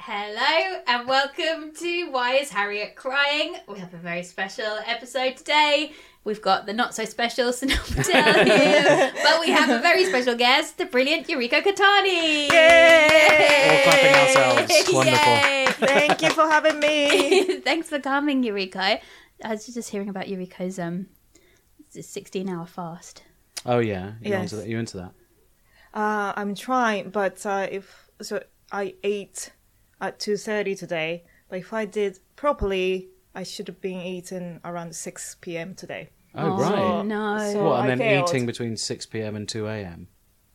Hello and welcome to Why is Harriet Crying? We have a very special episode today. We've got the not so special Sunil Patel here, but we have a very special guest, the brilliant Yuriko Katani. Yay! All clapping ourselves. Wonderful. Yay! Thank you for having me. Thanks for coming, Yuriko. I was just hearing about Yuriko's 16-hour fast. Oh yeah, Yes. You into that? I'm trying, but I ate at 2:30 today. But if I did properly, I should have been eating around 6 p.m. today. Oh, right. No. So What, I and then failed. eating between 6 p.m. and 2 a.m.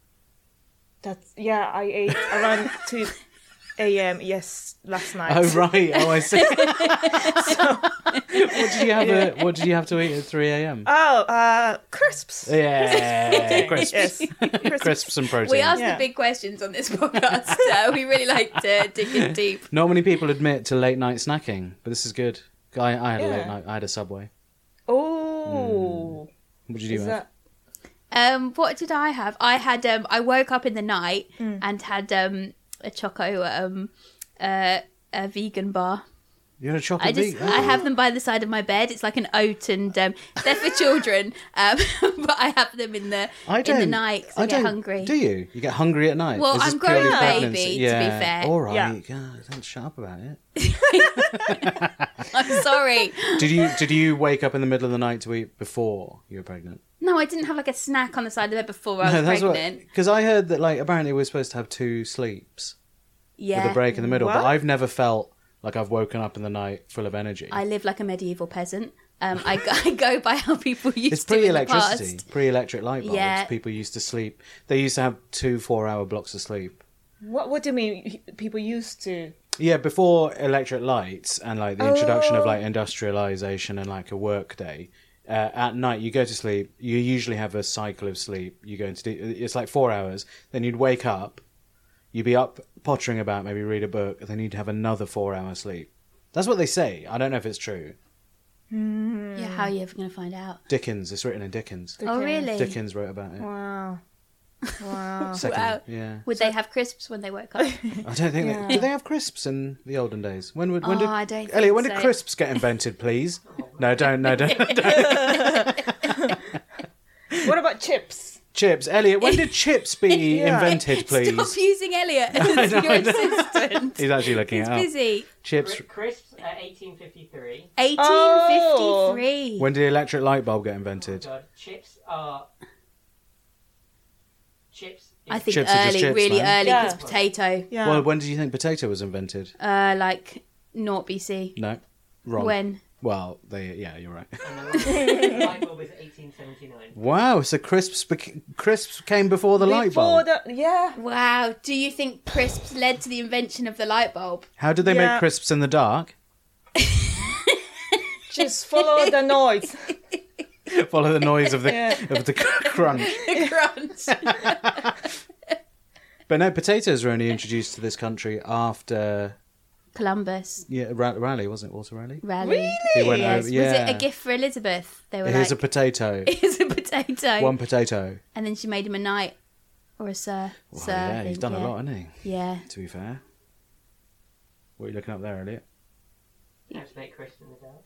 I ate around 2 a.m. last night. Oh right. Oh, I see. What did you have to eat at 3 a.m.? Crisps. Yeah, crisps. Yes, Crisps and protein. We ask Yeah. the big questions on this podcast, so we really like to dig in deep. Not many people admit to late night snacking, but this is good. I had a Yeah. late night. I had a Subway. Oh, What did you is have? that? What did I have? I had I woke up in the night and had a choco a vegan bar. You had a chocolate vegan? I have them by the side of my bed. It's like an oat, and they're for children. But I have them in the night 'cause I get hungry. Do you? You get hungry at night? Well, Is this I'm growing purely a pregnancy? baby, to be fair. All right. Yeah. God, don't shut up about it. I'm sorry. Did you wake up in the middle of the night to eat before you were pregnant? No, I didn't have like a snack on the side of the bed before I was pregnant. Because I heard that apparently we're supposed to have 2 sleeps Yeah, with a break in the middle, but What? I've never felt like I've woken up in the night full of energy. I live like a medieval peasant. I go by how people used It's to in the pre-electricity, past. pre-electric light bulbs. Yeah. People used to sleep. They used to have 2 4-hour blocks of sleep. What do you mean? People used to? Yeah, before electric lights and the introduction of industrialization and a work day, at night you go to sleep. You usually have a cycle of sleep. You go into it's 4 hours. Then you'd wake up. You'd be up pottering about, maybe read a book, and then you'd have another 4-hour sleep. That's what they say. I don't know if it's true. Yeah, how are you ever going to find out? Dickens. It's written in Dickens. Oh, really? Dickens wrote about it. Wow. Wow. Second, Wow. yeah. Would they have crisps when they woke up? I don't think did they have crisps in the olden days? When did I don't Elliot? When think did so. crisps get invented? Please, no, don't. What about chips? Chips, Elliot. When did chips be Yeah. invented? Please. Stop using Elliot as your assistant. He's actually looking He's it up. busy. Chips. Crisps at 1853. 1853. When did the electric light bulb get invented? God, chips are... Chips... I think Chips are just early, chips, really man. early, Yeah. because potato. Yeah. Well, when do you think potato was invented? Like 0 BC. No, wrong. When? Well, you're right. And the light bulb is 1879. Wow, so crisps came before the light Before bulb. yeah. Wow. Do you think crisps led to the invention of the light bulb? How did they Yeah. make crisps in the dark? Just follow the noise. Follow the noise of the Yeah. of the crunch. Crunch. But no, potatoes were only introduced to this country after Columbus. Raleigh, wasn't it? Walter Raleigh? Rally. Really? He went Yes. over, yeah. Was it a gift for Elizabeth? They were Here's a like, potato. here's a potato. One potato. And then she made him a knight. Or a sir. Well, sir, I yeah, he's think, done yeah. a lot, hasn't he? Yeah. To be fair. What are you looking up there, Elliot? How to make crisps in the dark.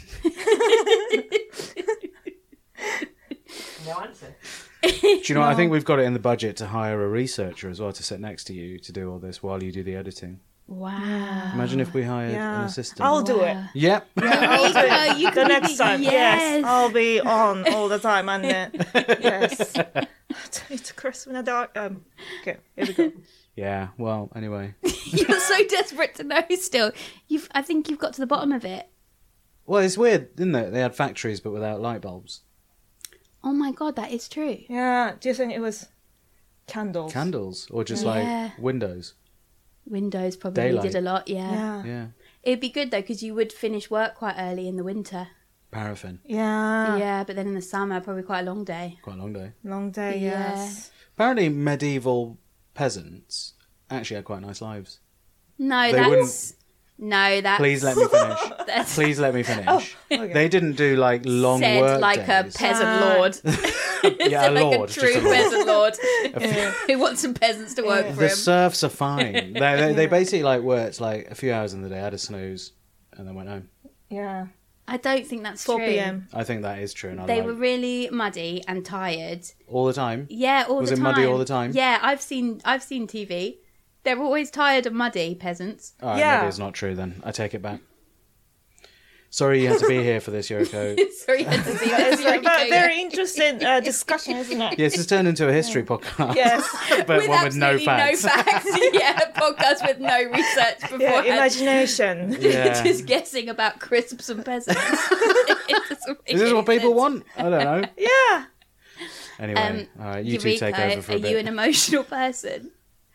No answer. Do you know what? I think we've got it in the budget to hire a researcher as well to sit next to you to do all this while you do the editing. Wow. Imagine if we hired an Yeah. assistant. I'll do it. Yep. Yuriko, you The can next be- time, Yes. I'll be on all the time, and yes, it's crisp in the dark. Okay, here we go. Yeah. Well, anyway. You're so desperate to know still. I think you've got to the bottom of it. Well, it's weird, isn't it? They had factories but without light bulbs. Oh my god, that is true. Yeah, do you think it was candles? Candles or just Yeah. windows. Windows probably Daylight. did a lot, yeah. Yeah. Yeah. It'd be good though, because you would finish work quite early in the winter. Paraffin. Yeah. Yeah, but then in the summer, probably quite a long day. Quite a long day. Long day. Yeah. Yes. Apparently medieval peasants actually had quite nice lives. No, They that's... wouldn't- No, that's... Please let me finish. That's Please let me finish. Okay. They didn't do long said work like days. a peasant lord. Yeah, a like lord, a just true a lord. peasant lord who wants some peasants to work for The him. serfs are fine. They basically like worked like a few hours in the day, had a snooze, and then went home. Yeah. I don't think that's 4 true. p.m. I think that is true. And They I were like really muddy and tired. all the time. Yeah, all Was the it time. muddy all the time? Yeah, I've seen TV. They're always tired and muddy, peasants. All right, Yeah. maybe it's not true then. I take it back. Sorry you had to be here for this, Yuriko. Sorry, you had to see It's this. a very interesting discussion, isn't it? Yes, it's turned into a history podcast. Yes. But one with no absolutely facts. No facts. Yeah, a podcast with no research Yeah, beforehand. imagination. Yeah. Just guessing about crisps and peasants. It doesn't make Is this any what people sense. want? I don't know. Yeah. Anyway, all right, you two Eureka, take over for a are bit. you an emotional person?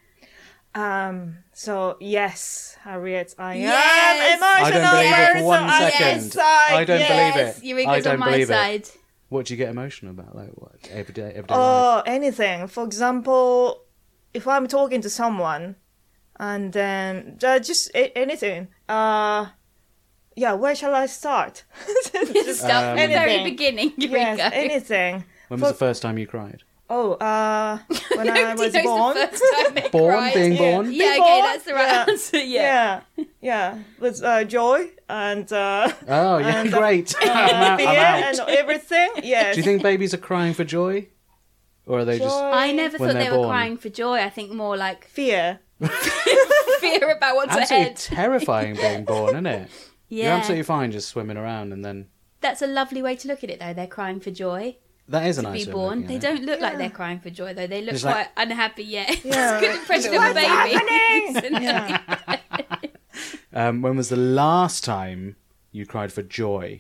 So yes, Harriet, I Yes! am emotional. I don't believe it for one person. second. I don't believe it. Eureka's I on don't my believe it. side. What do you get emotional about? Like what? Everyday life? Oh, anything. For example, if I'm talking to someone, and then just anything. Yeah, where shall I start? Just start from the very anything. beginning, Eureka. Yes, anything. When was the first time you cried? Oh, when I Nobody was knows born. the first time they Born? cried. Being born? Yeah, okay, born? that's the right Yeah. answer. Yeah. Yeah, with joy and Oh, yeah, And, great. I'm fear out. and everything. Yes. Do you think babies are crying for joy? Or are they just... Joy, I never When thought they they're were born. crying for joy. I think more like fear? fear about what's Absolutely ahead. terrifying being born, isn't it? You're Yeah. absolutely fine just swimming around and then... That's a lovely way to look at it, though. They're crying for joy That is a to nice be way of born. looking They at it. don't look like Yeah. they're crying for joy, though. They look It's quite like- unhappy. Yeah, Yeah, that's a good like, impression of a "What's baby. happening?" When was the last time you cried for joy?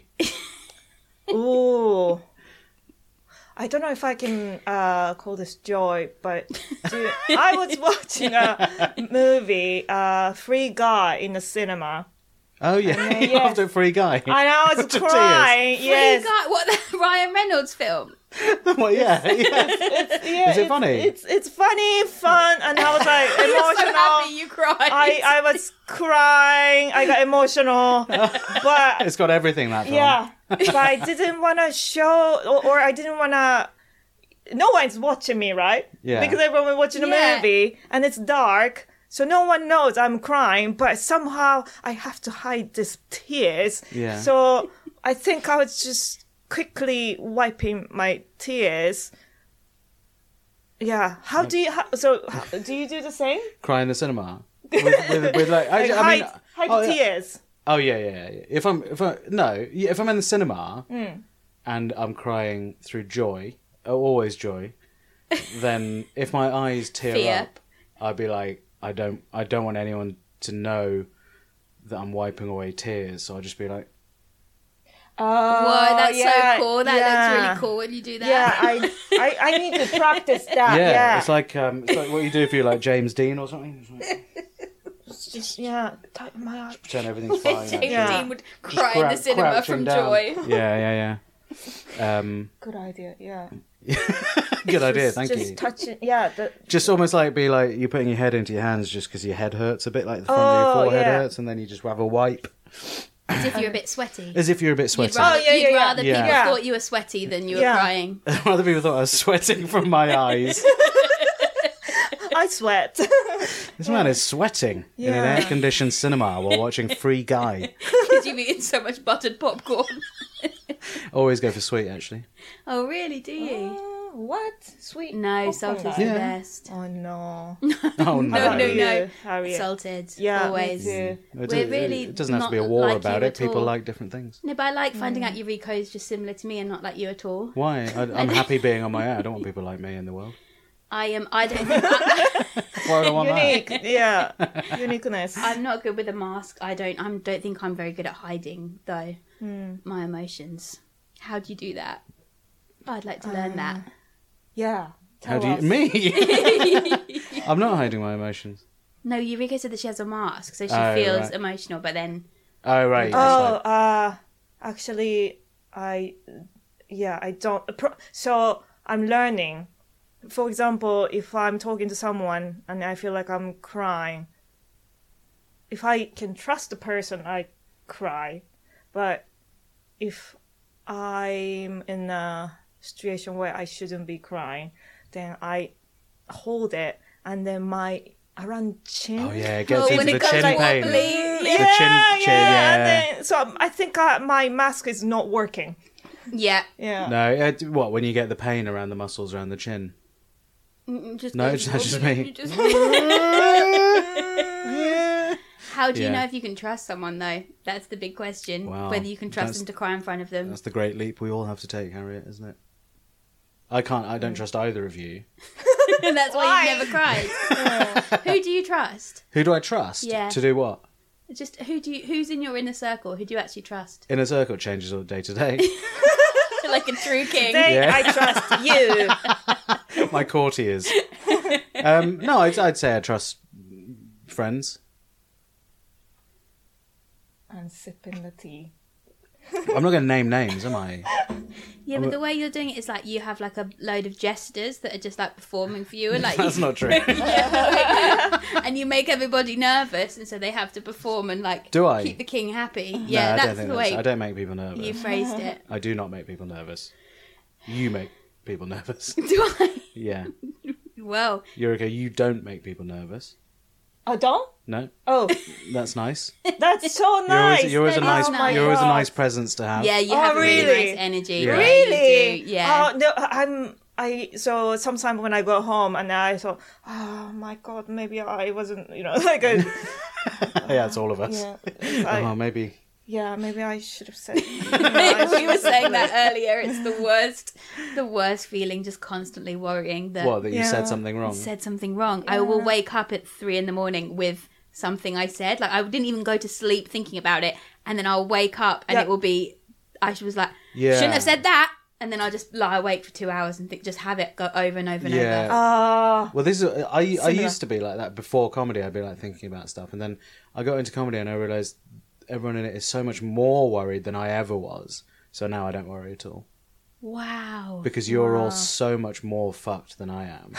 Ooh. I don't know if I can call this joy, but I was watching a movie, Free Guy, in the cinema. Oh, yeah. then, You laughed yes. at Free Guy. And I was To tears. crying. Yes. Free Guy, what the Ryan Reynolds film? Well, yeah. Yeah, Is it funny? It's funny, fun, and I was like You were so happy emotional. you cried. I was crying. I got emotional, but It's got everything, that film. yeah, but I didn't want to show, or I didn't want to. No one's watching me, right? Yeah. Because everyone was watching the Yeah. movie, and it's dark, so no one knows I'm crying. But somehow I have to hide these tears. Yeah. So I think I was just quickly wiping my tears. Yeah. How do you? Do you do the same? Cry in the cinema? With like... Like I mean... hide oh, yeah. tears. Oh, yeah. If I'm in the cinema and I'm crying through joy, always joy, then if my eyes tear Fear. up, I'd be like, I don't want anyone to know that I'm wiping away tears, so I'll just be like, Oh, Whoa, that's yeah, so cool. That yeah. looks really cool when you do that. Yeah, I need to practice that. yeah, Yeah, it's like what you do if you're like James Dean or something. It's like, just tighten my eyes. pretend everything's fine. James Yeah. Dean would cry in the cinema crouching from down. joy. Yeah. Good idea. Yeah. Good idea, thank just you. touch it. Yeah. Just almost like be like you're putting your head into your hands just because your head hurts a bit, like the front of your forehead yeah. hurts, and then you just have a wipe As if you're a bit sweaty. as if you're a bit sweaty. You'd rather, Oh, yeah, you'd yeah. rather Yeah. people Yeah. thought you were sweaty than you were Yeah. crying. Other people thought I was sweating from my eyes. I sweat. This man is sweating in an Yeah. air-conditioned cinema while watching Free Guy. Because you've eaten so much buttered popcorn. Always go for sweet, actually. Oh, really? Do you? What? Sweet. No, popcorn salted's guy. the Yeah. best. Oh no. Oh, no. No. Harriet. Salted. Yeah. Always. Me too. We're really It doesn't have to not be a war like about you it. at People all. like different things. No, but I like finding out Eureka is just similar to me and not like you at all. Why? I'm happy being on my own. I don't want people like me in the world. I don't think Why would I want Unique. Yeah. Uniqueness. I'm not good with a mask. I don't think I'm very good at hiding though my emotions. How do you do that? I'd like to learn that. Yeah. How Tell do you... us. Me? I'm not hiding my emotions. No, Eureka said that she has a mask, so she Oh, feels right. emotional, but then Oh, right. it's Oh, like- actually, I don't. So I'm learning. For example, if I'm talking to someone and I feel like I'm crying, if I can trust the person, I cry. But if I'm in a situation where I shouldn't be crying, then I hold it, and then my around chin. Oh yeah, it gets when into it the comes chin pain. wobbly. The chin, yeah. And then, so I think my mask is not working. Yeah. Yeah. No, what, when you get the pain around the muscles around the chin? Just No, goes it's just wobbly. me. You just- How do you Yeah. know if you can trust someone, though? That's the big question. Wow. Whether you can trust That's- them to cry in front of them. That's the great leap we all have to take, Harriet, isn't it? I don't trust either of you. And that's why Why? you've never cried. Who do you trust? Who do I trust? Yeah. To do what? Just who's in your inner circle? Who do you actually trust? Inner circle changes all day to day. Like a true king. Then Yeah. I trust you. My courtiers. No, I'd say I trust friends. And sipping the tea. I'm not going to name names, am I? Yeah, but the way you're doing it is like you have like a load of jesters that are just like performing for you, and like That's not true. and you make everybody nervous, and so they have to perform and like Do I? keep the king happy. No, Yeah, I don't that's think the that's. way I don't make people nervous. you phrased it. I do not make people nervous. You make people nervous. Do I? Yeah. Well, Eureka, you don't make people nervous. Oh, don't? No, Oh, that's nice. that's so nice. You're always a That is nice. nice. You're always a God. nice presence to have. yeah, you Oh, have really really? nice energy. Yeah. Really? You do, yeah. Oh, no, so sometimes when I go home and I thought, oh my God, maybe I wasn't, like a, Yeah, it's all of us. yeah, Maybe. maybe I should have said. We were saying that earlier. It's the worst feeling, just constantly worrying that What, that you Yeah. said something wrong? said something wrong. I will wake up at 3 a.m. with something I said. Like I didn't even go to sleep thinking about it, and then I'll wake up and Yeah. it will be. I was like, Yeah. shouldn't have said that, and then I'll just lie awake for 2 hours and just have it go over and over and Yeah. over. Ah, Well, this is I Similar. used to be like that before comedy. I'd be like thinking about stuff, and then I got into comedy and I realized everyone in it is so much more worried than I ever was. So now I don't worry at all Wow. because you're all so much more fucked than I am.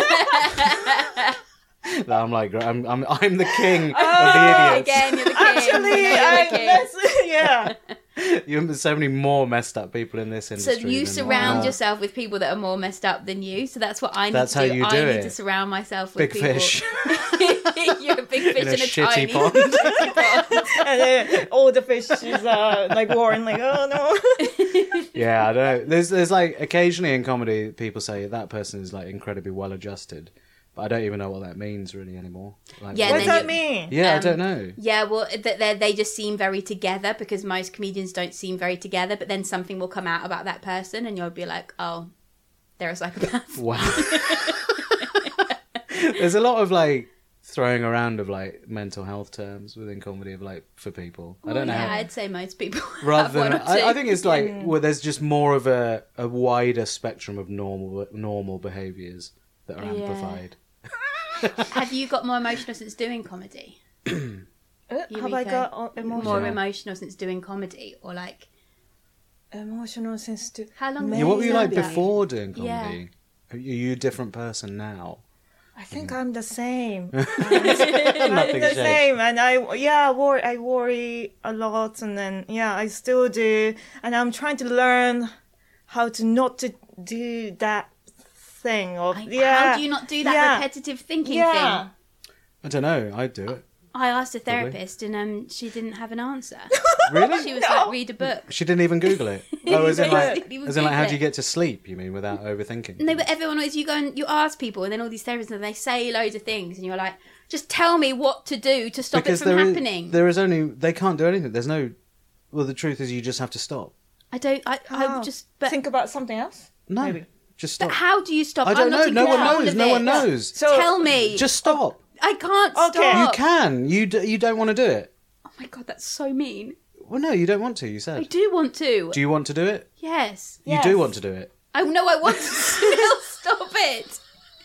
That I'm like I'm the king of the idiots. Again, you're the king. actually, You're the king. yeah. There's so many more messed up people in this So industry. you than surround not. yourself with people that are more messed up than you. So that's what I need That's to how do. you I do need it. to surround myself with Big people. fish You're a big fish in a in a shitty tiny pond. shitty pond. And then all the fishes are like warring, like, oh no. Yeah, I don't know. There's like occasionally in comedy people say that person is like incredibly well adjusted, but I don't even know what that means really anymore. Like, Yeah, What then does that you- mean? yeah, I don't know. Yeah, well, they just seem very together because most comedians don't seem very together. But then something will come out about that person, and you'll be like, "Oh, they're a psychopath." Wow. There's a lot of like throwing around of like mental health terms within comedy of like for people. I don't know. Yeah, how- I'd say most people. Rather have one than, or two. I think it's like well, there's just more of a wider spectrum of normal behaviours that are Yeah. amplified. Have you got more emotional since doing comedy? Have I Eureka. got emotional? More emotional since doing comedy, or like Emotional since to how long? Yeah, what were you like Maybe. before doing Yeah. comedy? Are you a different person now? I think I'm the same. Nothing's the changed. same, and I worry a lot, and then I still do, and I'm trying to learn how to not to do that thing of How do you not do that Yeah. repetitive thinking yeah. thing? I don't know. I'd do it. I asked a Probably. therapist, and she didn't have an answer. Really? She was like, "Read a book." She didn't even Google it. Oh, as in like, Didn't even as in like, how Google do you it. get to sleep? You mean without overthinking? No, but everyone always, you go and you ask people, and then all these therapists, and they say loads of things, and you're like, just tell me what to do to stop it from happening. there is only they can't do anything. There's no. Well, the truth is, you just have to stop. I don't, I Oh. just, but, Think about something else. No, Maybe. just but stop. how do you stop? I don't I'm know. not in No one control knows. of No it. one knows. So Tell me. Just stop. I can't Okay. stop. You can. You don't want to do it. Oh my god, that's so mean. Well, no, you don't want to. You I said. do want to. Do you want to do it? Yes. You Yes. do want to do it. I know I want to still stop it.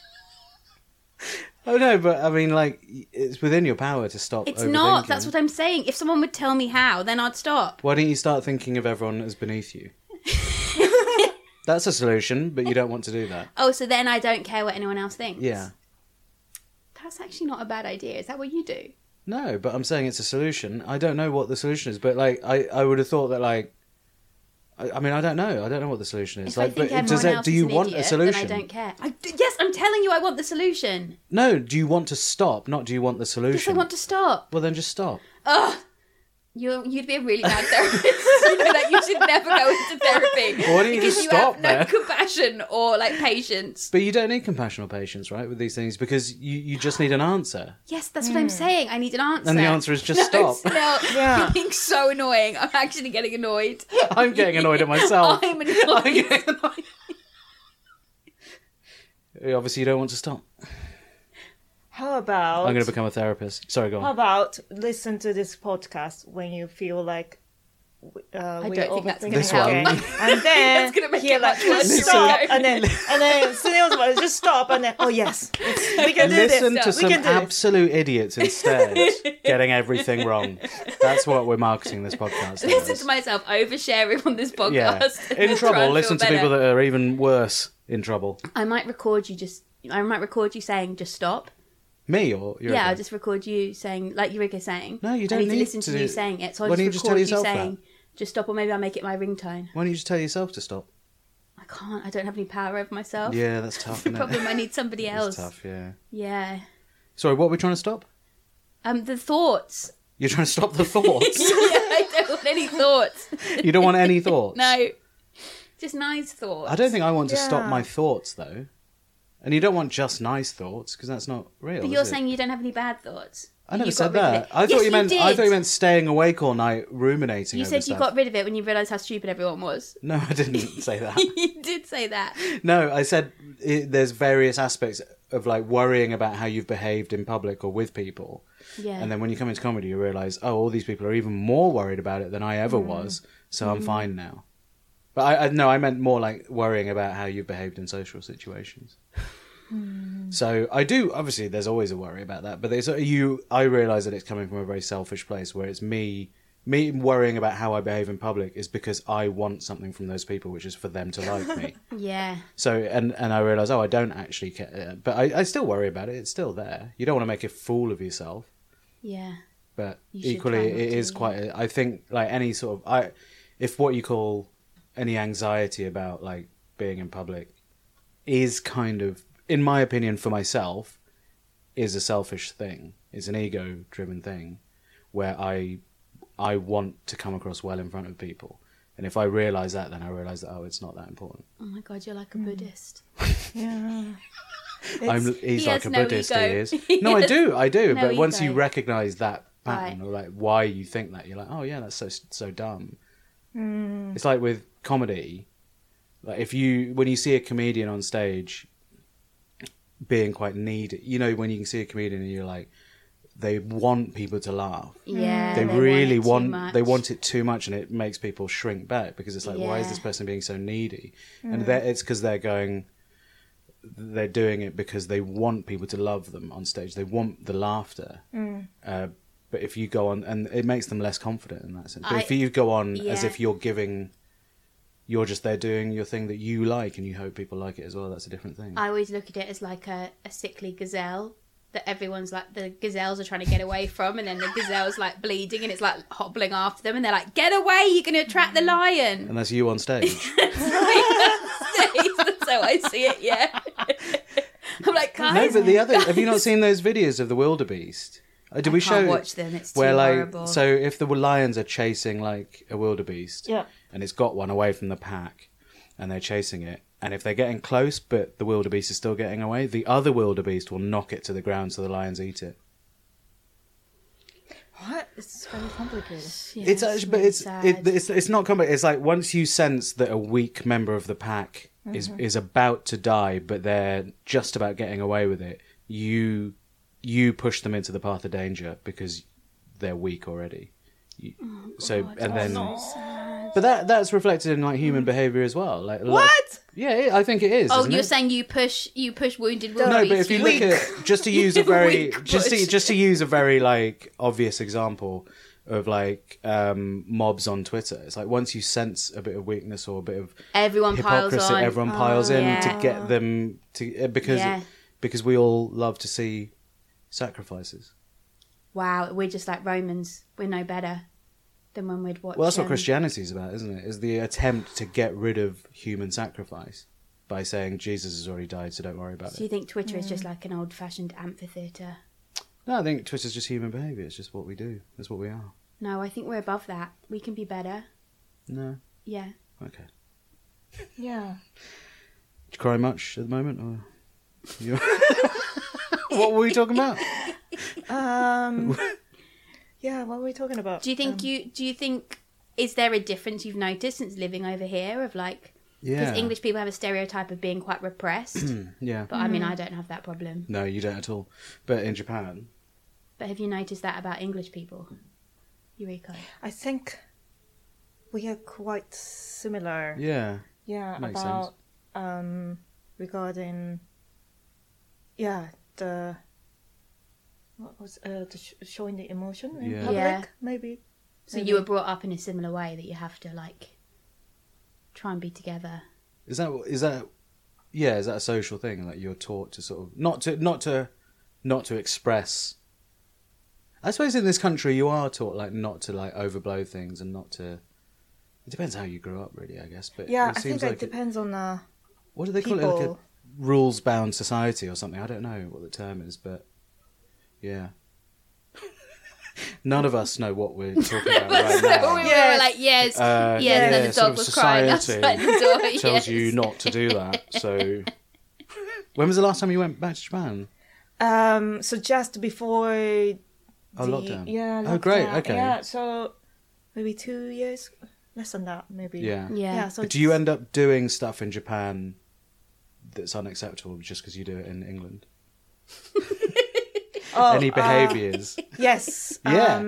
Oh no, but I mean, like, it's within your power to stop. It's not. overthinking. That's what I'm saying. If someone would tell me how, then I'd stop. Why don't you start thinking of everyone as beneath you? That's a solution, but you don't want to do that. Oh, so then I don't care what anyone else thinks. Yeah. That's actually not a bad idea. Is that what you do? No, but I'm saying it's a solution. I don't know what the solution is, but like I would have thought that like I mean, I don't know. I don't know what the solution is. If I think everyone else do is you an want idiot, a solution? then I don't care. Yes, I'm telling you, I want the solution. No, do you want to stop? Not do you want the solution? Yes, I want to stop. Well, then just stop. Ugh. You'd be a really bad therapist. You know that you should never go into therapy. Why don't you because just you stop have no then? compassion or like patience. But you don't need compassion or patience, right, with these things, because you just need an answer. Yes, that's what I'm saying. I need an answer. And the answer is just stop. Yeah. You're being so annoying. I'm actually getting annoyed. I'm getting annoyed at myself. I'm annoyed. I'm getting annoyed. Obviously, you don't want to stop. How about I'm going to become a therapist. Sorry, go how on. about listen to this podcast when you feel like we're don't think that's overthinking gonna This one. again. And then That's gonna make hear it like much worse. just stop, and then Sunil's voice, just stop, and then oh yes, we can do Listen this. to we some can do this. absolute idiots instead, getting everything wrong. That's what we're marketing this podcast Listen as. to myself oversharing on this podcast. Yeah. and In try trouble, and listen to feel people better. that are even worse in trouble. I might record you saying just stop. Me or Eureka? Yeah, I'll just record you saying, like Eureka saying. No, you I don't need to need listen to to do- you saying it. So I'll Why don't you just just tell record you yourself saying, just stop, or maybe I'll make it my ringtone. Why don't you just tell yourself to stop? I can't. I don't have any power over myself. Yeah, that's tough, That's the isn't problem. it? I need somebody else. It's tough, yeah. Yeah. Sorry, what are we trying to stop? The thoughts. You're trying to stop the thoughts? Yeah, I don't want any thoughts. You don't want any thoughts? No. Just nice thoughts. I don't think I want to stop Yeah. my thoughts, though. And you don't want just nice thoughts, because that's not real. But you're is it? saying you don't have any bad thoughts. I never You said got rid of that. it. I thought Yes, you meant. did. I thought you meant staying awake all night ruminating. You over said you stuff. got rid of it when you realised how stupid everyone was. No, I didn't say that. You did say that. No, I said there's various aspects of like worrying about how you've behaved in public or with people, Yeah. and then when you come into comedy, you realise, oh, all these people are even more worried about it than I ever was, so I'm fine now. But I meant more like worrying about how you've behaved in social situations. So I do, obviously there's always a worry about that, but I realise that it's coming from a very selfish place where it's me worrying about how I behave in public is because I want something from those people, which is for them to like me. Yeah. So, and I realise, I don't actually care, but I still worry about it. It's still there. You don't want to make a fool of yourself, Yeah. but You should equally try not it to, is yeah. quite, I think like any sort of, if what you call any anxiety about like being in public is kind of, in my opinion, for myself, is a selfish thing. It's an ego-driven thing where I want to come across well in front of people. And if I realise that, then I realise that, it's not that important. Oh my god, you're like a Buddhist. Yeah. He's He like has a no Buddhist, ego. he is. He No, I has do. no But once you ego. recognise that pattern, Right. or like why you think that, you're like, oh yeah, that's so dumb. It's like with comedy, like when you see a comedian on stage being quite needy, when you can see a comedian and you're like, they want people to laugh. Yeah. They want really it too want much. they want it too much, and it makes people shrink back because it's like, why is Yeah. this person being so needy? And it's because they're doing it because they want people to love them on stage. They want the laughter. But if you go on, and it makes them less confident in that sense. But if you go on as Yeah. if you're just there doing your thing that you like, and you hope people like it as well, that's a different thing. I always look at it as like a sickly gazelle that everyone's like, the gazelles are trying to get away from, and then the gazelle's like bleeding and it's like hobbling after them, and they're like, get away, you're going to attract the lion. And that's you on stage. That's how I see it, yeah. I'm like, No, guys. but have you not seen those videos of the wildebeest? Did we I can't show watch them, it's too where like horrible. so if the lions are chasing like a wildebeest, Yeah. and it's got one away from the pack, and they're chasing it, and if they're getting close but the wildebeest is still getting away, the other wildebeest will knock it to the ground so the lions eat it. What? It's very complicated. Yeah, It's actually, but really it's sad. it's not complicated. It's like once you sense that a weak member of the pack is about to die, but they're just about getting away with it, you push them into the path of danger because they're weak already. But that's reflected in like human behavior as well. Like What? Yeah, I think it is. Oh, isn't you're it? saying you push wounded No, wildebeest. but if you look at just to use a very Weak just push. to use a very like obvious example of like mobs on Twitter, it's like once you sense a bit of weakness or a bit of everyone piles hypocrisy, on. everyone piles in yeah. to get them to because we all love to see sacrifices. Wow, we're just like Romans. We're no better. than when we'd watch. Well, that's what Christianity is about, isn't it? Is the attempt to get rid of human sacrifice by saying Jesus has already died, so don't worry about So you it. think Twitter is just like an old-fashioned amphitheatre? No, I think Twitter's just human behaviour. It's just what we do. That's what we are. No, I think we're above that. We can be better. No? Yeah. Okay. Yeah. Do you cry much at the moment? Or you... What were we talking about? Yeah, what were we talking about? Do you think is there a difference you've noticed since living over here of like Yeah. because English people have a stereotype of being quite repressed, Yeah. but I mean I don't have that problem. No, you don't at all. But in Japan, But have you noticed that about English people, Eureka? I think we are quite similar. yeah. Yeah, Makes about regarding the what was showing the emotion in Yeah. public, Yeah. maybe. So Maybe. you were brought up in a similar way that you have to like try and be together. Is that a social thing? Like you're taught to sort of not to express. I suppose in this country you are taught like not to like overblow things and not to. It depends how you grew up, really, I guess. But Yeah, it I seems think like it depends on what do they call it? Like a people. rules-bound society or something. I don't know what the term is, but yeah. None of us know what we're talking about right now. we Yes. were like, yes, yes, yeah, and then the sort dog of was crying society outside the door. tells yes. you not to do that. So, when was the last time you went back to Japan? So just before Lockdown. Yeah. Oh, great, lockdown. okay. Yeah, so maybe 2 years, less than that, maybe. Yeah. Yeah. So But do you end up doing stuff in Japan that's unacceptable just because you do it in England? Any behaviours? Yes. Yeah.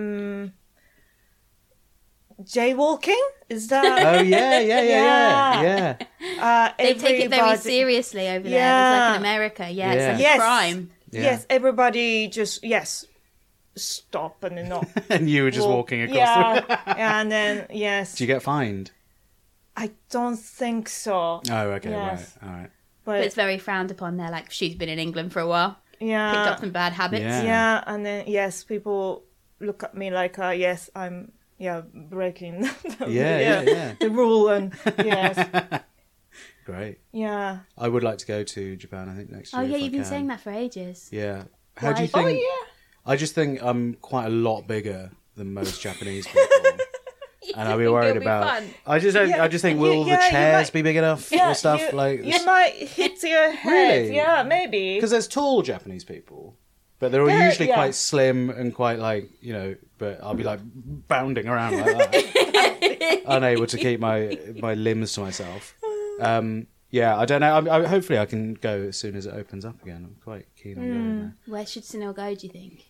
Jaywalking? Is that? Oh yeah. They take it very everybody- seriously over there. It's Yeah. like in America. Yeah, Yeah. it's like Yes. a crime. Yeah. Yes, everybody just stop and then not. And you were just walking across. Yeah, and then yes. Do you get fined? I don't think so. Oh, okay, Yes. right, all right. But But it's very frowned upon there. Like, she's been in England for a while. Picked yeah, up some bad habits. Yeah. yeah, and then yes, people look at me like, yes, I'm breaking Yeah. the rule and yes, Great. yeah. I would like to go to Japan. I think next year. Oh, yeah, if I you've been can. saying that for ages. Yeah. How do you Why? think? Oh yeah. I just think I'm quite a lot bigger than most Japanese people, and I'll be It'll worried be about. fun. I just think will yeah, the you chairs might- be big enough Yeah, or stuff you, like? you might hit your head. Really? Yeah, maybe. Because there's tall Japanese people, but they're all Yeah, usually yeah. quite slim and quite like But I'll be like bounding around like that, unable to keep my limbs to myself. Yeah, I don't know. Hopefully, I can go as soon as it opens up again. I'm quite keen on going there. Where should Sunil go, do you think?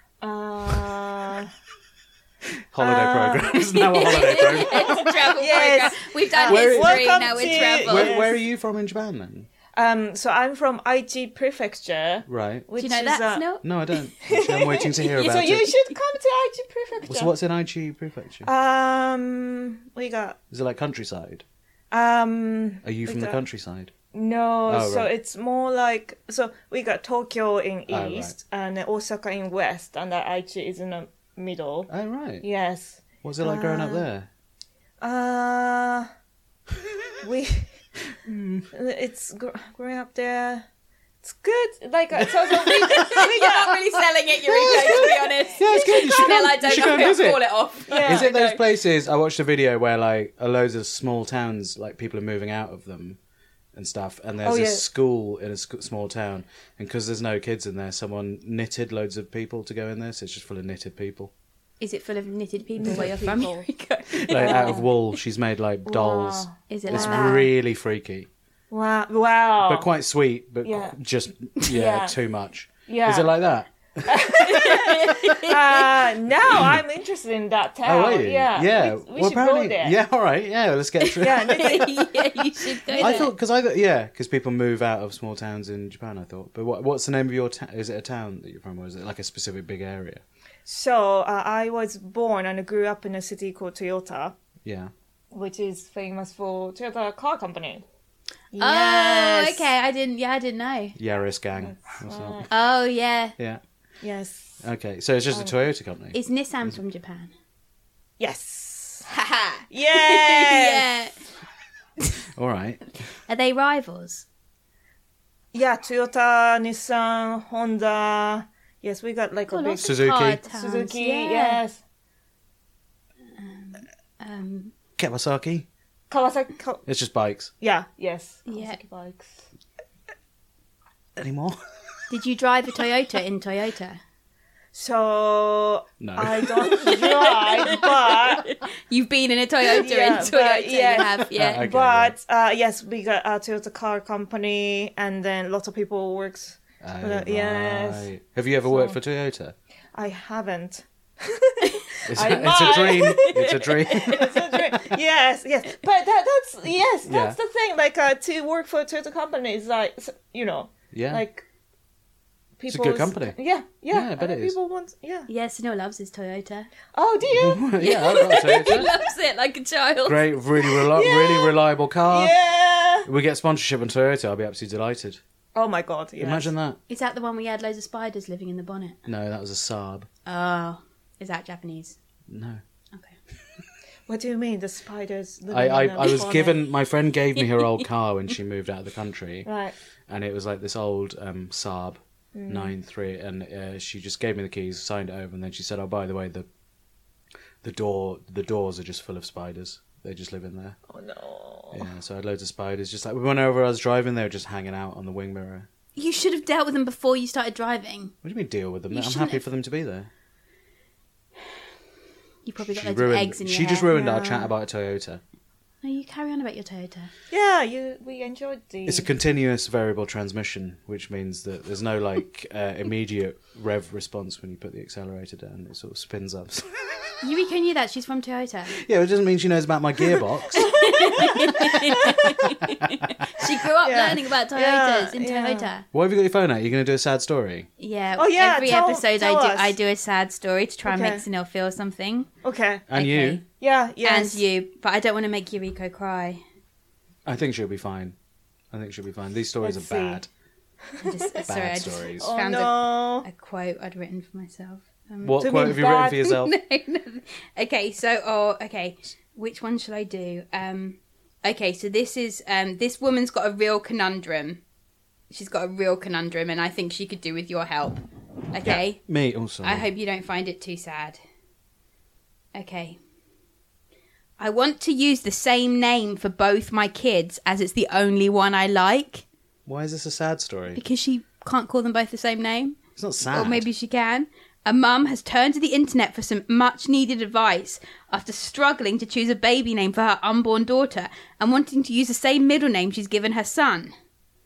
Holiday program. It's now a holiday program. It's a travel Yes. program. We've done Where- history, Welcome now we're to- travel. Where are you from in Japan then? So I'm from Aichi Prefecture. Right. Which Do you know is, that, Sunil? No, I don't. Actually, I'm waiting to hear about so you it. should come to Aichi Prefecture. So what's in Aichi Prefecture? We got Is it like countryside? Are Are you from the countryside? No, Oh, so right. it's more like we got Tokyo in Oh, right. east and then Osaka in west, and Aichi is in the middle. Oh, right. Yes. What's it like growing up there? We it's growing up there. It's good. Like so we You're not really selling it, Eureka, to be honest. Yeah, it's good. You should They're go, like, you don't should go and call visit. it off. Yeah. Is it those places? I watched a video where like loads of small towns, like people are moving out of them and stuff, and there's Oh, a yeah. school in a small town, and because there's no kids in there, someone knitted loads of people to go in there, so it's just full of knitted people. Is it full of knitted people where you're Knitted from, people. Eureka? Like out of wool, she's made like dolls. Wow. Is it It's like that? really freaky, Wow. but quite sweet, but Yeah. just Yeah. too much. Yeah. Is it like that? Now I'm interested in that town. Oh, are you? Yeah. Yeah. We should go there. Yeah. All right. Yeah. Let's get to it. Yeah. Yeah, you should go I there. thought because people move out of small towns in Japan. I thought, but what's the name of your town? Is it a town that you're from, or is it like a specific big area? So I was born and grew up in a city called Toyota, Yeah. which is famous for Toyota car company. Oh, okay. I didn't know. Yaris gang. What's up? Oh, yeah. Yeah. Yes. Okay. So it's just a Toyota company. Is Nissan from Japan? Yes. Haha. Yes. Yeah. All right. Are they rivals? Yeah, Toyota, Nissan, Honda. Yes, we got like a big Lots of Suzuki. car towns, Suzuki. yeah. Yes. Kawasaki. Kawasaki. It's just bikes. Yeah. Yes. Yeah. Kawasaki bikes. Anymore? Did you drive a Toyota in Toyota? So No. I don't drive, but You've been in a Toyota Yeah, in but Toyota. yes. You have, yeah. Okay. but yes, we got a Toyota car company, and then lots of people works. Oh, yes. right. Have you ever worked for Toyota? I haven't. It's, I it's might. a dream. It's a dream. It's a dream. Yes, yes, but that's yes, Yeah. that's the thing. Like to work for a Toyota company is like Yeah. like It's a people. good company. Yeah, yeah. Yeah, I bet and it is. people want. Yeah. Yeah, Sunil loves his Toyota. Oh, do you? Yeah, I've got a He Toyota. loves it like a child. Great, really reliable car. Yeah. We get sponsorship on Toyota. I'll be absolutely delighted. Oh my God. Yes. Imagine that. Is that the one where you had loads of spiders living in the bonnet? No, that was a Saab. Oh, is that Japanese? No. Okay. What do you mean the spiders? I was given. My friend gave me her old car when she moved out of the country, Right. and it was like this old Saab 9.3, and she just gave me the keys, signed it over, and then she said, "Oh, by the way, the doors are just full of spiders. They just live in there." Oh no. Yeah, so I had loads of spiders. Just like we went over, I was driving, they were just hanging out on the wing mirror. You should have dealt with them before you started driving. What do you mean deal with them? You I'm shouldn't happy have- for them to be there. You probably got She loads of ruined. eggs in your She hair. just ruined our Yeah. chat about a Toyota. No, you carry on about your Toyota. Yeah, we enjoyed the. It's a continuous variable transmission, which means that there's no like immediate rev response when you put the accelerator down. It sort of spins up. Yuriko knew that. She's from Toyota. Yeah, it doesn't mean she knows about my gearbox. She grew up Yeah. learning about Toyotas Yeah, in yeah. Toyota. Why have you got your phone out? You're going to do a sad story? Yeah. Oh, yeah, Every tell episode us. I do a sad story to try and Okay. make Sunil feel something. Okay. And Okay. you? Yeah. Yes. And you. But I don't want to make Yuriko cry. I think she'll be fine. I think she'll be fine. These stories Let's are bad. I just, sorry, I just stories. Oh found no. a quote I'd written for myself. What To quote be have you written bad. for yourself? No. Okay, so okay, which one shall I do? Okay, so this is this woman's got a real conundrum. She's got a real conundrum, and I think she could do with your help. Okay, Me also. I hope you don't find it too sad. Okay. I want to use the same name for both my kids as it's the only one I like Why is this a sad story? because she can't call them both the same name. It's not sad. Or maybe she can. A mum has turned to the internet for some much needed advice after struggling to choose a baby name for her unborn daughter and wanting to use the same middle name she's given her son.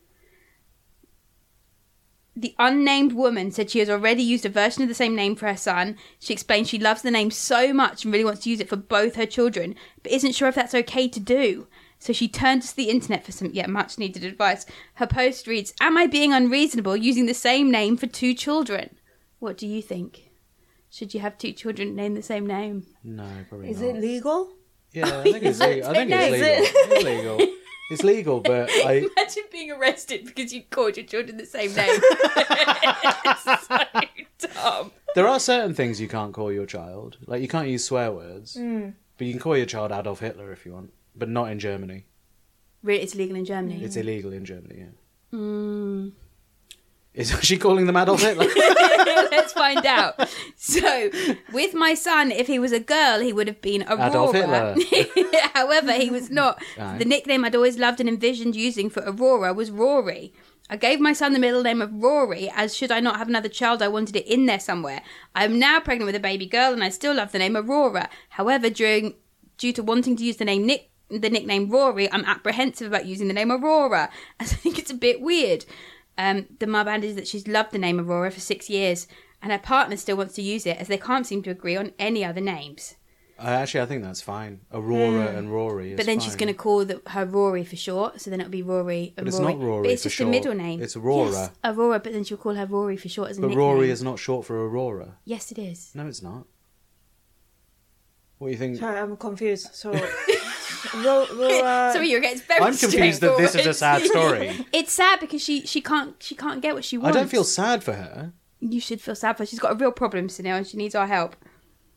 The unnamed woman said she has already used a version of the same name for her son. She explained she loves the name so much and really wants to use it for both her children, but isn't sure if that's okay to do. So she turned to the internet for some much needed advice. Her post reads, "Am I being unreasonable using the same name for two children? What do you think? Should you have two children named the same name?" No, probably Is not. it legal? Yeah, I think it's legal. I think No, it's is legal. it? It's legal. It's legal, but I. Imagine being arrested because you called your children the same name. It's so dumb. There are certain things you can't call your child. Like, you can't use swear words. But you can call your child Adolf Hitler if you want. But not in Germany. Really, it's legal in Germany. It's illegal in Germany, yeah. Mm. Is she calling them Adolf Hitler? Let's find out. So, with my son, if he was a girl, he would have been Aurora. Adolf Hitler. However, he was not. Aye. The nickname I'd always loved and envisioned using for Aurora was Rory. I gave my son the middle name of Rory, as should I not have another child, I wanted it in there somewhere. I am now pregnant with a baby girl, and I still love the name Aurora. However, due to wanting to use the nickname Rory, I'm apprehensive about using the name Aurora, as I think it's a bit weird. The mum added that she's loved the name Aurora for 6 years, and her partner still wants to use it, as they can't seem to agree on any other names. Actually, I think that's fine. Aurora and Rory is But then fine. she's going to call her Rory for short, so then it'll be Rory and But it's Rory. not Rory But it's for just short. a middle name. It's Aurora. Yes, Aurora, but then she'll call her Rory for short as a But nickname. Rory is not short for Aurora. Yes, it is. No, it's not. What do you think? Sorry, I'm confused. So, Sorry, you're getting very I'm confused that this is a sad straightforward. story. It's sad because she can't get what she I wants. don't feel sad for her. You should feel sad for her. She's got a real problem, Sunil, and she needs our help.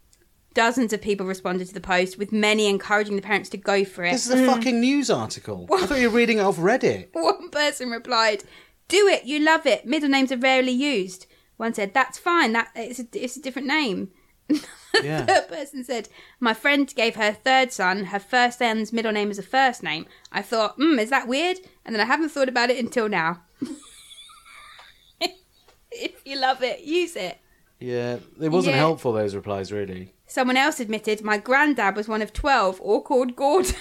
Dozens of people responded to the post, with many encouraging the parents to go for it. This is a fucking news article. I thought you were reading it off Reddit. One person replied, "Do it, you love it. Middle names are rarely used." One said, "That's fine. It's a different name." Yeah. The third person said, "My friend gave her third son her first son's middle name as a first name. I thought, is that weird? And then I haven't thought about it until now." If you love it, use it. Yeah, it wasn't Yeah. helpful, those replies, really. Someone else admitted, "My granddad was one of 12, all called Gordon."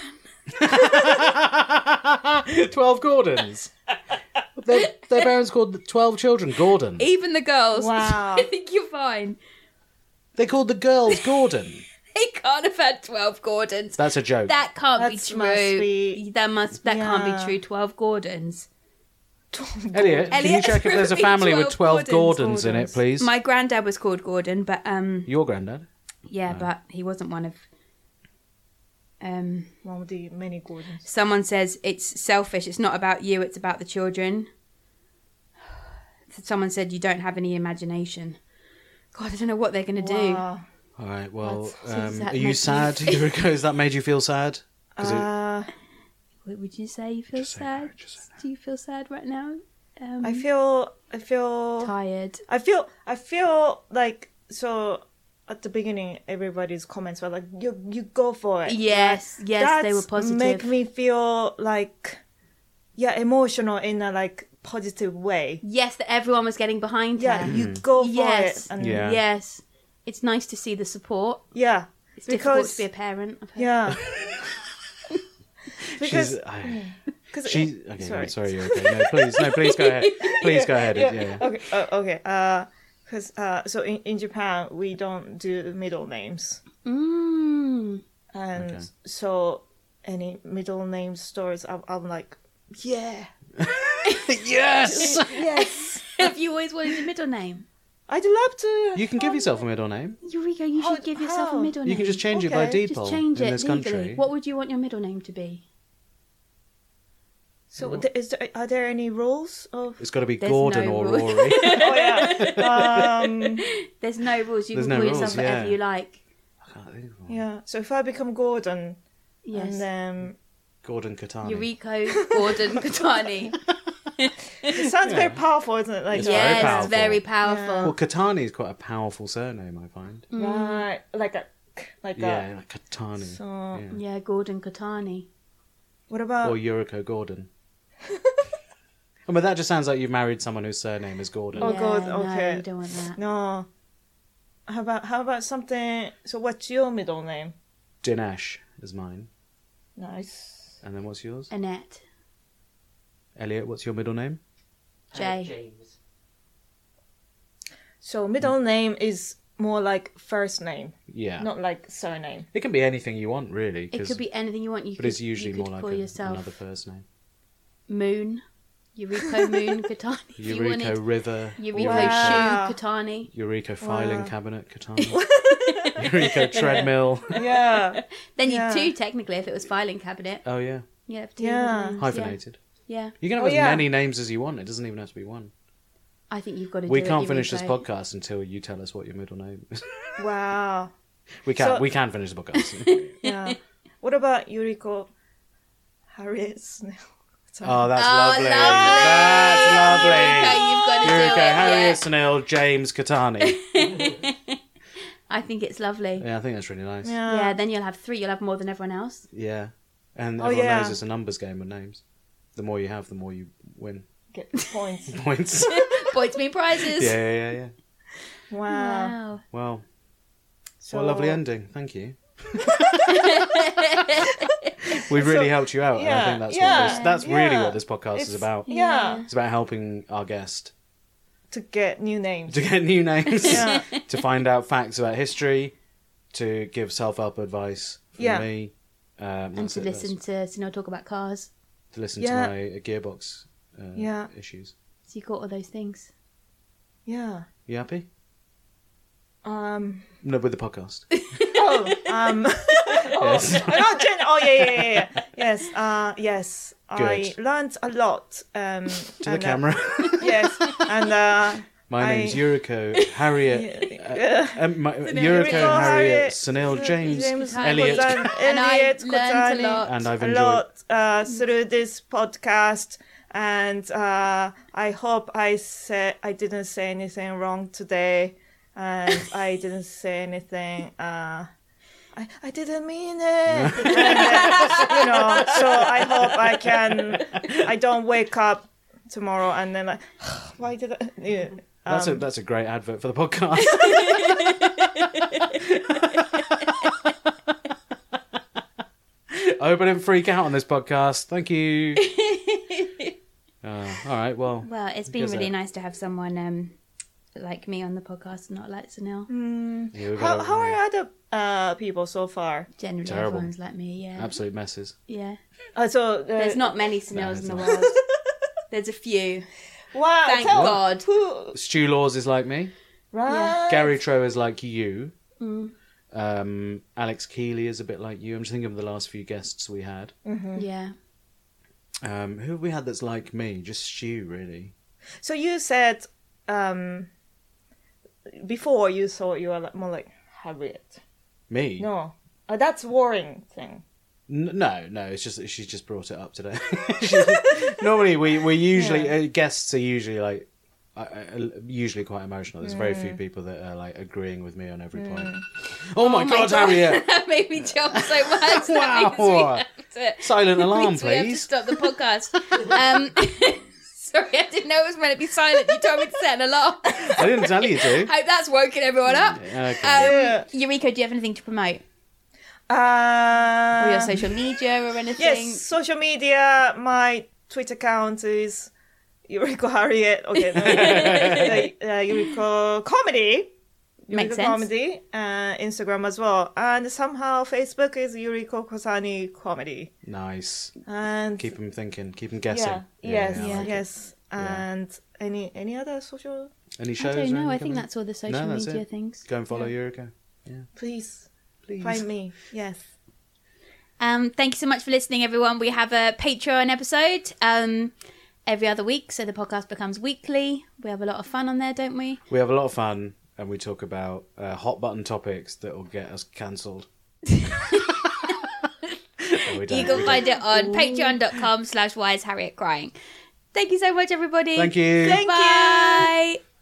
12 Gordons. Their parents called 12 children Gordon. Even the girls. Wow. I think you're fine. They called the girls Gordon. They can't have had 12 Gordons. That's a joke. That can't be That true. must be- That can't Yeah. be true. 12 Gordons. Elliot, can you Elliot, check if there's a proving family with 12 12 Gordons in it, Gordons. please? My granddad was called Gordon, but Your granddad? yeah, but he wasn't one of. One of the many Gordons. Someone says it's selfish. It's not about you. It's about the children. Someone said you don't have any imagination. God, I don't know what they're going to do. Wow. All right, well, does that are make you you sad, feel? Yuriko? Has that made you feel sad? 'Cause What would you say? You feel Just say sad? no, just say Do you feel sad right now? I feel Tired. I feel like, so at the beginning everybody's comments were like, you go for it. Yes, Like, yes, they were that's positive. make me feel like, emotional in a like positive way. Yes, that everyone was getting behind Yeah, her. you go for Yes. it. And Yeah. Yes. It's nice to see the support. yeah. It's difficult Because- to be a parent. I've heard. Yeah. Because She's okay. sorry. Sorry, you're okay. No, please go ahead. Please go ahead. Yeah. Okay. Because so in Japan we don't do middle names, Mm. and Okay. so any middle name stories, I'm like, yeah, Yes. yes, Have you always wanted a middle name? I'd love to. You can give yourself a middle name. Eureka, you should give yourself a how? middle name. You can just change it by Okay. deed poll Just change in it this legally. country. What would you want your middle name to be? So are there any rules of? It's got to be There's Gordon no or rule. Rory. Oh yeah. There's no rules. You There's can no call rules, yourself whatever yeah. you like. I can't think of one. Yeah. So if I become Gordon, Yes. and then Gordon Katani. Eureka, Gordon, Katani. it sounds very powerful, isn't it? Like It's Yes, very powerful. very powerful. Well, Katani is quite a powerful surname, I find. right, like a. Yeah, like Katani. So Yeah. Yeah, Gordon Katani. what about? Or Yuriko Gordon. Oh, but that just sounds like you've married someone whose surname is Gordon. Oh, God, No, okay. you don't want that. No. How about something? So what's your middle name? Dinesh is mine. Nice. And then what's yours? Annette. Elliot, what's your middle name? Jay. James. So middle name is more like first name, Yeah. not like surname. It can be anything you want, really. It could be anything you want. You But could, it's usually you more could like call yourself another first name. Moon. Eureka Moon Katani. If you Eureka wanted. River. Eureka Wow. Shoe Katani. Eureka filing Wow. cabinet Katani. Eureka treadmill. Yeah. Then Yeah. you two, technically, if it was filing cabinet. Oh, yeah. Yeah. Two Yeah. middle names, Hyphenated. Yeah. You can have Oh, as yeah. many names as you want. It doesn't even have to be one. I think you've got to We do can't it, finish this Eureka. podcast until you tell us what your middle name is. Wow. We can. So- We can finish the podcast. Yeah. What about Yuriko Harriet Snell? Oh, that's Oh, lovely. lovely. That's lovely. Eureka, you've got to do Eureka, it. Harriet Yeah. Snell, James Katani. I think it's lovely. Yeah, I think that's really nice. Yeah. Yeah, then you'll have 3. You'll have more than everyone else. Yeah. And Oh, everyone yeah. knows it's a numbers game with names. The more you have, the more you win Get the points. points. Points mean prizes. Yeah. Wow. Wow. Well, So, what a lovely ending. Thank you. We've really helped you out. And I yeah, think that's yeah, that's really yeah. what this podcast is It's- about. Yeah. It's about helping our guest To get new names. to get new names, Yeah. to find out facts about history, to give self-help advice from Yeah. me, And that's to it, listen to Sinel talk about cars. to listen Yeah. to my gearbox Yeah. issues. So you got all those things. Yeah. You happy? Um. No, with the podcast. Oh. Yes. Not yeah. Yes. Yes. I Good. learned a lot. To the and, camera. Yes. And My name's Yuriko, Harriet, Yuriko, Yuriko, Harriet, Sunil, James, Elliot. And I learned a lot. And I've a enjoyed. lot through this podcast, and I hope I didn't say anything wrong today, and I didn't say anything. I didn't mean it, so I hope I don't wake up tomorrow and then like, why did I? Yeah. That's a great advert for the podcast. I hope I didn't freak out on this podcast. Thank you. All right, well, It's been really nice to have someone like me on the podcast, and not like Sunil. yeah, How are other people so far? Generally, Terrible. everyone's like me. Yeah, absolute messes. yeah. There's Not many Sunils in the world. There's a few. Wow, Thank tell God. who? Stu Laws is like me. Right. Gary Trow is like you. Mm. Alex Keeley is a bit like you. I'm just thinking of the last few guests we had. Yeah. Who have we had that's like me? Just Stu, really. So you said before you thought you were more like Harriet. Me? No, that's Warring thing. No. It's just that she's just brought it up today. Normally, we usually guests are usually like usually quite emotional. There's very few people that are like agreeing with me on every point. Oh my God, Harriet! That made me jump so much. Wow. Silent alarm, We have to please. stop the podcast. Sorry, I didn't know it was meant to be silent. You told me to set an alarm. I didn't tell you to. Hope that's woken everyone up. Okay. Eureka, do you have anything to promote? Or Or your social media or anything? Yes, social media. My Twitter account is Yuriko Harriet. Okay, no, Yuriko Comedy. Makes Yuriko sense. Comedy. Instagram as well, and somehow Facebook is Yuriko Kosani Comedy. Nice. And Keep them thinking. Keep them guessing. yes, I like it. yes. And any other social? Any I shows? don't or know. I anything think coming? that's all the social that's media it. things. Go and follow Yuriko. Please Please. find me. Yes. Thank you so much for listening, everyone. We have a Patreon episode every other week, so the podcast becomes weekly. We have a lot of fun on there, don't we? We have a lot of fun, and we talk about hot button topics that will get us cancelled. No, we don't, You can we find don't. it on patreon.com/whyisharrietcrying. Thank you so much, everybody. Thank you. Thank you. Bye.